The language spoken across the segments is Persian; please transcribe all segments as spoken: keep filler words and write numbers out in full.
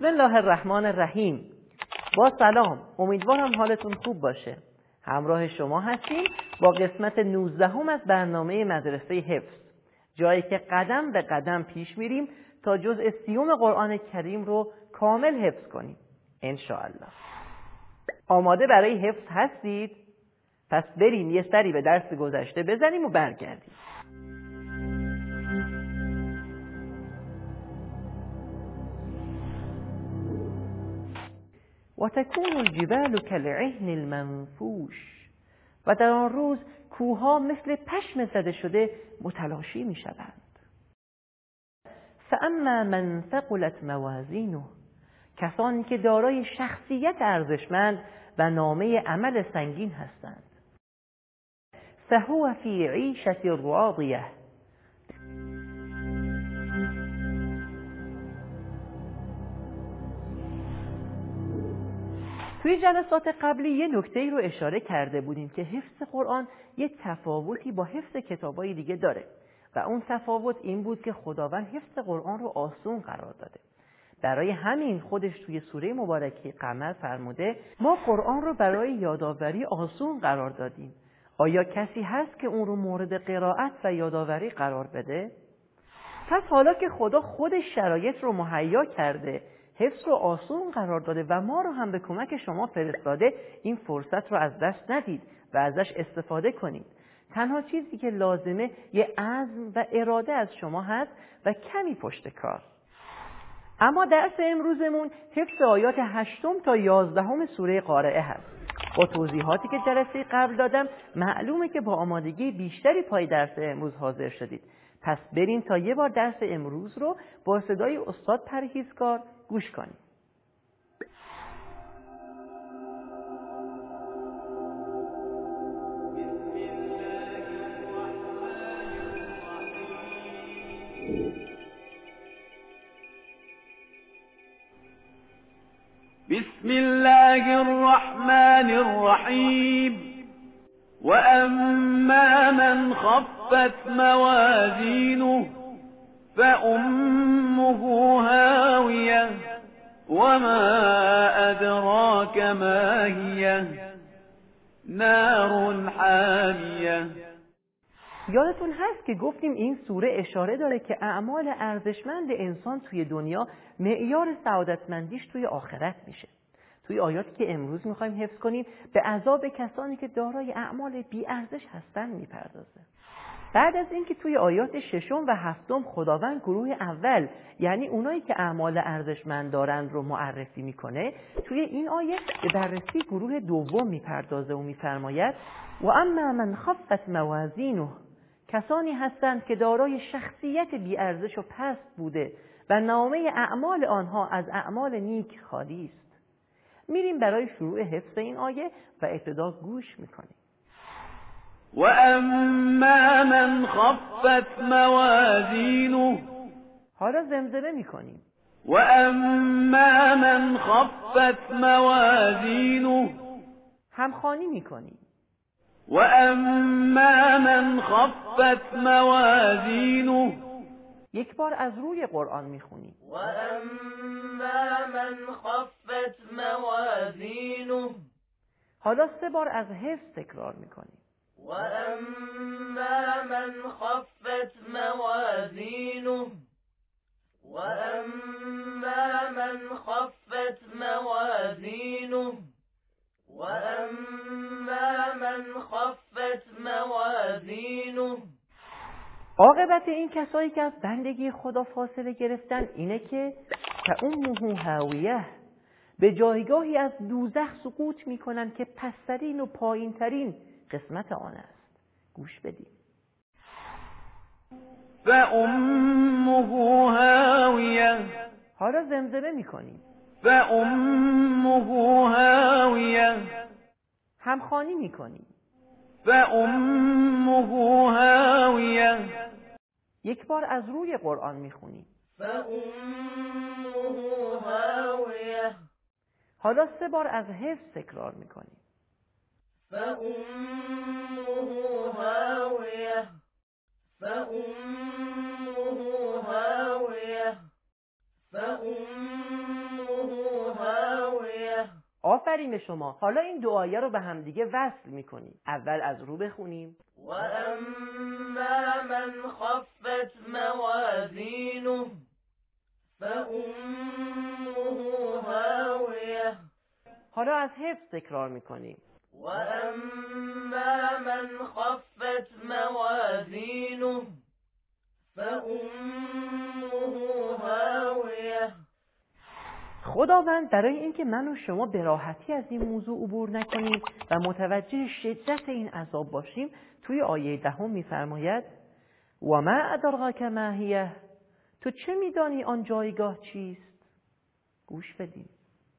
الله الرحمن الرحیم. با سلام، امیدوارم حالتون خوب باشه. همراه شما هستیم با قسمت نوزدهم از برنامه مدرسه حفظ، جایی که قدم به قدم پیش میریم تا جزء سیوم قرآن کریم رو کامل حفظ کنیم انشاءالله. آماده برای حفظ هستید؟ پس بریم یه سری به درس گذشته بزنیم و برگردیم. و تکون الجبال کالعهن المنفوش، و در آن روز کوه‌ها مثل پشم زده شده متلاشی می شوند. فاما من ثقلت موازینه، کسانی که دارای شخصیت ارزشمند و نامه عمل سنگین هستند. فهو فی عیشة راضیه، توی جلسات قبلی یه نکته‌ای رو اشاره کرده بودیم که حفظ قرآن یه تفاوتی با حفظ کتابای دیگه داره و اون تفاوت این بود که خداوند حفظ قرآن رو آسون قرار داده. برای همین خودش توی سوره مبارکه قمر فرموده ما قرآن رو برای یادآوری آسون قرار دادیم. آیا کسی هست که اون رو مورد قرائت و یادآوری قرار بده؟ پس حالا که خدا خودش شرایط رو مهیا کرده، حفظ رو آسون قرار داده و ما رو هم به کمک شما فرستاده، این فرصت رو از دست ندید و ازش استفاده کنید. تنها چیزی که لازمه یه عزم و اراده از شما هست و کمی پشت کار. اما درس امروزمون حفظ آیات هشتم تا یازدهم سوره قارعه هست. با توضیحاتی که جلسه قبل دادم معلومه که با آمادگی بیشتری پای درس امروز حاضر شدید. پس بریم تا یه بار درس امروز رو با صدای استاد پرهیزکار گوش کنیم. بسم الله الرحمن الرحیم. وأما من خفت موازینه فأمه هاویه وما أدراك ما هي نار حامیه. یادتون هست که گفتیم این سوره اشاره داره که اعمال ارزشمند انسان توی دنیا معیار سعادتمندیش توی آخرت میشه. توی آیاتی که امروز میخوایم حفظ کنیم به عذاب کسانی که دارای اعمال بی ارزش هستن میپردازه. بعد از اینکه توی آیات ششم و هفتم خداوند گروه اول یعنی اونایی که اعمال ارزشمند دارند رو معرفی میکنه، توی این آیه به بررسی گروه دوم میپردازه و میفرماید و اما من خفت موازینه، کسانی هستند که دارای شخصیت بی ارزش و پست بوده و نامه اعمال آنها از اعمال نیک خالی است. میریم برای شروع حفظ این آیه و ابتدا گوش میکنیم. و اما من خفت موازینه، حالا زمزمه میکنیم. و اما من خفت موازینه، همخوانی میکنیم. و اما من خفت موازینه، یک بار از روی قرآن میخونیم. و اما من خفت موازینه، حالا سه بار از حفظ تکرار میکنیم. و اما من خفت موازینه، و اما من خفت موازینه، و اما من خفت موازینه. عاقبت این کسایی که از بندگی خدا فاصله گرفتن اینه که فأمه هاویه، به جایگاهی از دوزخ سقوط میکنن که پسترین و پایین ترین قسمت آن است. گوش بدیم. فأمه هاویه، حالا زمزمه میکنیم. فأمه هاویه، همخوانی میکنیم. فأمه هاویه، یک بار از روی قرآن میخونیم. فأمه هاویه، حالا سه بار از حفظ تکرار میکنیم. فأمه هاویه، فأمه هاویه، فأمه آفرین به شما. حالا این دو آیه رو به هم دیگه وصل میکنیم. اول از رو بخونیم. و اما من خفت موازینه فأمه هاویه. حالا از حفظ تکرار میکنیم. و اما من خفت موازینه فأمه هاویه. خداوند برای اینکه من و شما به راحتی از این موضوع عبور نکنیم و متوجه شدت این عذاب باشیم، توی آیه دهم می‌فرماید و ما ادراک ما هیه، تو چه میدانی آن جایگاه چیست؟ گوش بدید.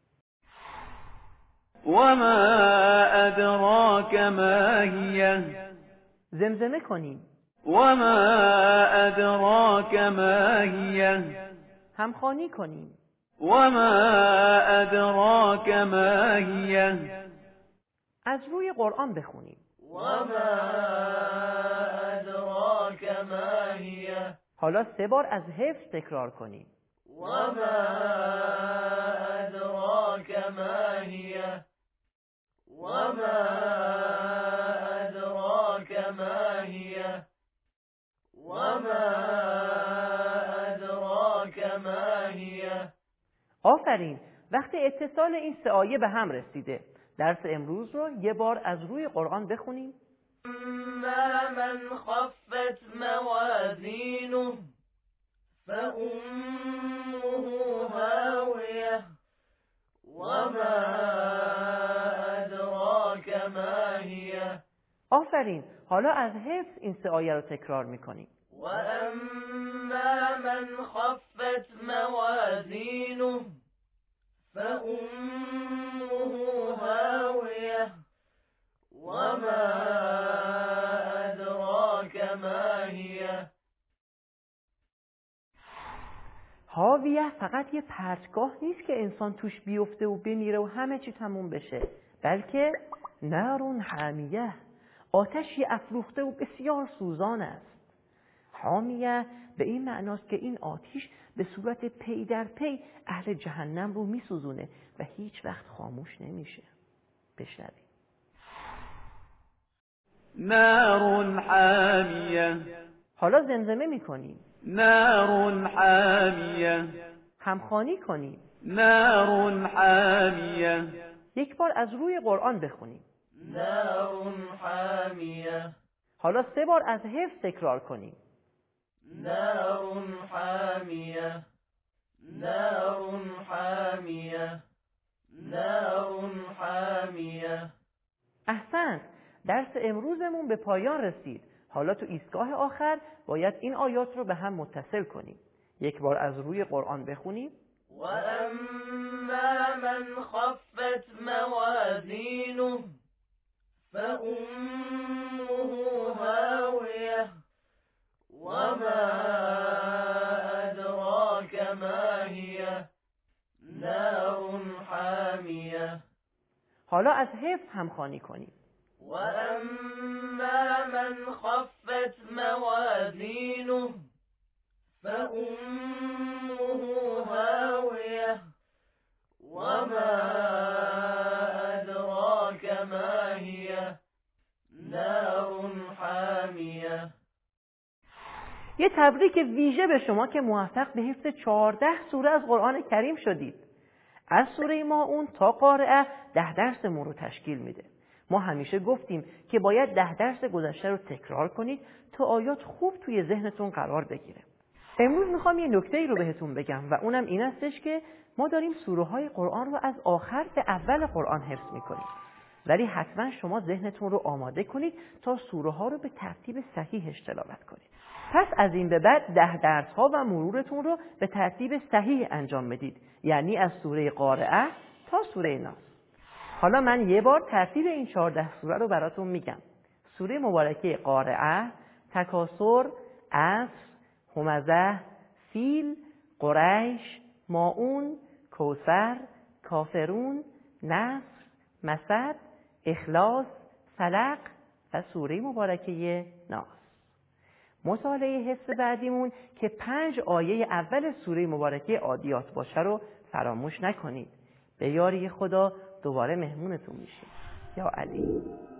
و ما ادراک ما هیه. زمزمه کنیم. و ما ادراک ما هیه. همخوانی کنیم. و ما ادراک ما هیه. از روی قرآن بخونیم. و ما ادراک ما هیه. حالا سه بار از حفظ تکرار کنیم. و ما ادراک ما هیه. و ما ادراک ما هیه. و ما ادراک ما هیه. آفرین. وقتی اتصال این سه آیه به هم رسیده، درس امروز رو یه بار از روی قرآن بخونیم. ما من خفت موازینه فأمه هاویه. و ما ادراک ما هیه. آفرین. حالا از حفظ این سه آیه رو تکرار میکنیم. و اما من خفت موازینه فأمه هاویه. و ما ادراک ما هیه. هاویه فقط یه پرتگاه نیست که انسان توش بیفته و بمیره و همه چی تموم بشه، بلکه نارون حامیه، آتشی افروخته و بسیار سوزان است. حامیه به این معناست که این آتش به صورت پی در پی اهل جهنم رو میسوزونه و هیچ وقت خاموش نمیشه. بشنوید. نار حامیه. حالا زمزمه میکنیم. نار حامیه. همخوانی کنیم. نار حامیه. یک بار از روی قرآن بخونیم. نار حامیه. حالا سه بار از حفظ تکرار کنیم. نار حامیه. نار حامیه. نار حامیه. احسنت. درس امروزمون به پایان رسید. حالا تو ایستگاه آخر باید این آیات رو به هم متصل کنیم. یک بار از روی قرآن بخونیم. و اما من خفت موازینه فأمه هاویه. و ما ادراک ما هیه. نار حامیه. حالا از حفظ همخوانی کنیم. و اما من خفت موازینه فأمه هاویه. و ما ادراک ما هیه. نار حامیه. یه تبریک ویژه به شما که موفق به حفظ چهارده سوره از قرآن کریم شدید. از سوره ماعون تا قارعه ده درسمون رو تشکیل میده. ما همیشه گفتیم که باید ده درس گذشته رو تکرار کنید تا آیات خوب توی ذهنتون قرار بگیره. امروز میخوام یه نکته ای رو بهتون بگم و اونم این استش که ما داریم سوره های قرآن رو از آخر به اول قرآن حفظ میکنیم. ولی حتما شما ذهنتون رو آماده کنید تا سوره ها رو به ترتیب صحیحش تلاوت کنید. پس از این به بعد ده درس ها و مرورتون رو به ترتیب صحیح انجام بدید، یعنی از سوره قارعه تا سوره ناس. حالا من یه بار ترتیب این چهارده سوره رو براتون میگم. سوره مبارکه قارعه، تکاثر، عصر، همزه، فیل، قریش، ماعون، کوثر، کافرون، نصر، مسد، اخلاص، فلق و سوره مبارکه ناس. مطالعه حفظ بعدیمون که پنج آیه اول سوره مبارکه عادیات باشه رو فراموش نکنید. به یاری خدا دوباره مهمونتون میشیم. یا علی.